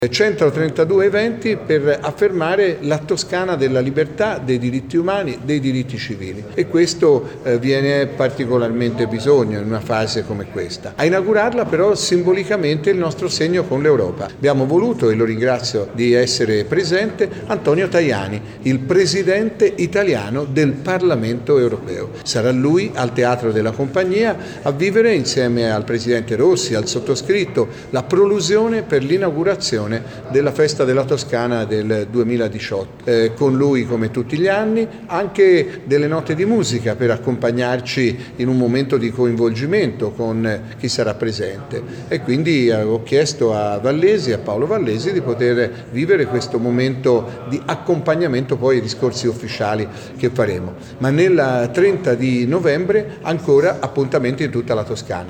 132 eventi per affermare la Toscana della libertà, dei diritti umani, dei diritti civili, e questo viene particolarmente bisogno in una fase come questa. A inaugurarla però simbolicamente il nostro segno con l'Europa. Abbiamo voluto, e lo ringrazio di essere presente, Antonio Tajani, il presidente italiano del Parlamento europeo. Sarà lui al Teatro della Compagnia a vivere insieme al presidente Rossi, al sottoscritto, la prolusione per l'inaugurazione della festa della Toscana del 2018. Con lui, come tutti gli anni, anche delle note di musica per accompagnarci in un momento di coinvolgimento con chi sarà presente, e quindi ho chiesto a Paolo Vallesi, di poter vivere questo momento di accompagnamento poi ai discorsi ufficiali che faremo. Ma nel 30 di novembre ancora appuntamenti in tutta la Toscana.